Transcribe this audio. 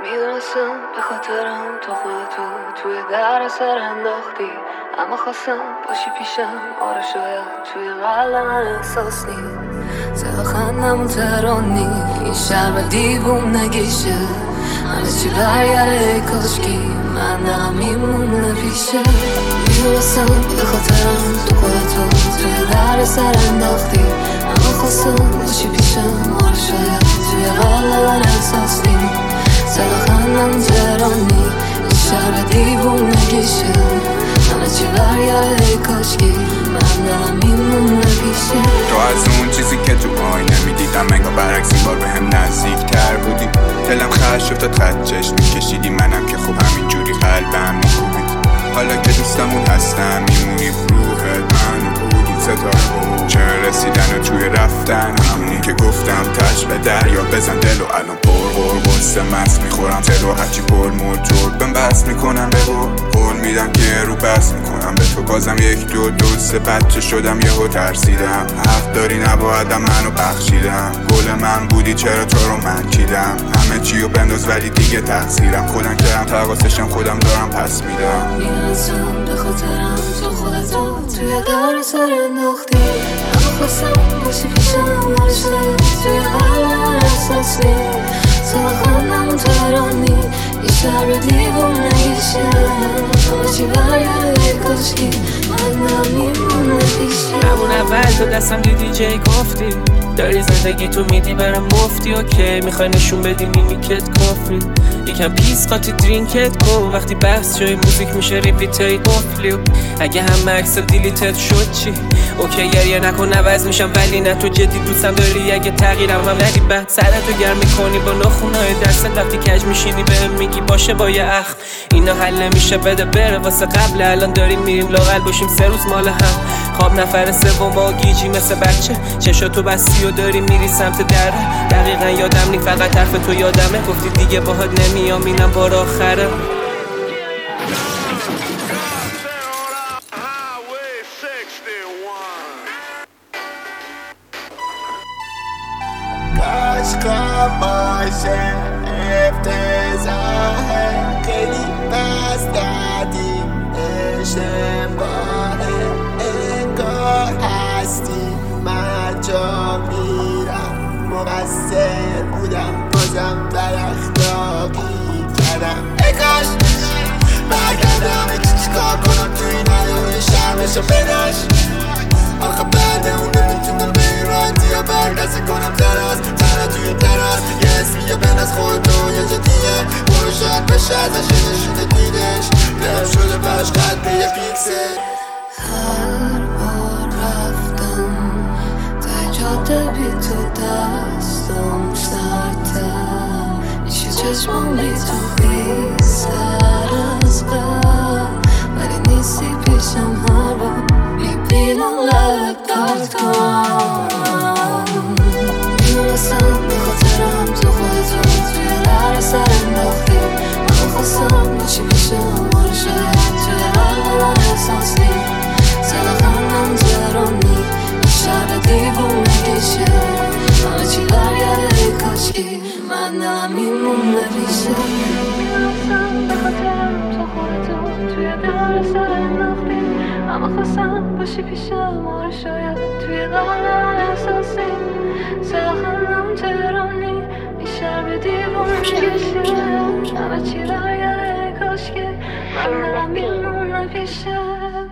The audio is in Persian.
میدونستم به خاطرم تو خودتو توی در سر انداختی، اما خواستم باشی پیشم. آره شاید توی قلب من احساس نی صدا خندمون ترانی این شهر و دیوون نگیشه، همه چی برگره کاشکی من دلم میمونه پیشه. میدونستم به خاطرم تو خودتو توی در سر انداختی، اما خواستم باشی پیشم. آره شاید توی قلب من احساس نی صدا خندم ترانی این شهر دیوون نگیشه، همه چی برگره کاشکی من دلم میمونه پیشه. تو از اون چیزی که تو آینه میدیدم انگار برعکس این بار به هم نزدیک تر بودی. دلم خرش شد تا خط چشم میکشیدی، منم که خوب همینجوری قلبم میکوبید. حالا که دوستمون هستم میمونی روحت منو بودی ستاره، چرا رسیدن و توی رفتن همونی که گفتم تش به دریا بزن دل و الان پر بسته مست میخورم تلو هرچی پر موتور بهم بس میکنم به قول میدم که رو بس میکنم به تو. بازم یک دو سه بچه شدم یهو ترسیدم، حق داری نبایدم منو بخشیدم. گل من بودی چرا تو رو من چیدم، همه چیو بنداز ولی دیگه تقصیرم خودم کردم تقاصشم خودم دارم پس میدم. میدونستم به خاطرم تو خودتو توی در سر انداختی، اما خواستم باشی پیشم. آره شاید توی قلب من احساس نی صدا خندمون ترانی این شهر رو دیوون نگیشه، همه چی برگره کاشکی من دلم میمونه پیشه. همون اول تو دستم دیدی جای گفتی داری زندگی تو میدی برم مفتی. اوکی میخوای نشون بدی میمیکت کافی، یکم پیس قاطی درینکت کن. وقتی بحث جای موزیک میشه ریپیتای قفلی، اگه هم مکس دیلیتت شد چی؟ اوکی گریه نکن عوض میشم ولی نه تو جدی دوستم داری. اگه تغییرم هم ندی بعد سرتو گرم میکنی با ناخونای دست. وقتی کج میشینی بهم میگی باشه با یه اخ اینا حل نمیشه بده بره واسه قبل. الان داریم میریم لاغل باشیم 3 روز مال هم خواب نفر سوم با گیجی مثل بچه چشاتو بستی و داری میری سمت دره. دقیقا یادم نی فقط حرف تو یادمه، گفتی دیگه باهات نمیام اینم بار آخره. عشقم باشه افتضاحه خیلی بس دردی اشتباهه، انگار هستی من جا میرم مقصر بودم بازم در اخلاقی کردم. ای کاش برگردم چیکار کنم توی نداره شرمشو بداش. آخه بعد اون نمیتونم به این راحتی یا برگزه کنم تنها توی تراس. یه اسمی یا بین از خودتو یه جدیه برو شاید بشه ازش یه نشونه دیدش دلم شده براش قد به یه پیکسل. هر بار رفتم تا جاده بی تو دستم سرتر میشه چشمم بی تو بی سر از قبل، ولی نیستی پیشم هر بار میبینم لب داد کن. میدونستم به خاطرم تو خودتو توی در سر انداختی، اما خواستم باشی پیشم. آره شاید توی قلب من احساس نی صدا خندم ترانی این شهر دیوون نگیشه، همه چی برگره کاشکی من دلم میمونه پیشه. میدونستم به خاطرم تو خودتو توی در سر انداختی، اما خواستم باشی پیشم. آره شاید توی قلب من احساس نی صدا خندم ترانی این شهر دیوون نگیشه، همه چی برگره کاشکی من دلم میمونه پیشه.